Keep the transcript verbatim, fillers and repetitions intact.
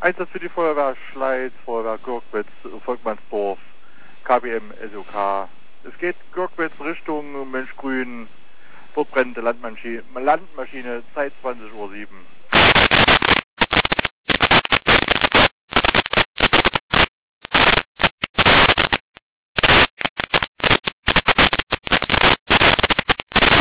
Einsatz für die Feuerwehr Schleiz, Feuerwehr Görkwitz, Volkmannsdorf, K B M, S O K. Es geht Görkwitz Richtung Mönchgrün. Dort brennt die Landmaschine, Landmaschine, Zeit zwanzig Uhr sieben.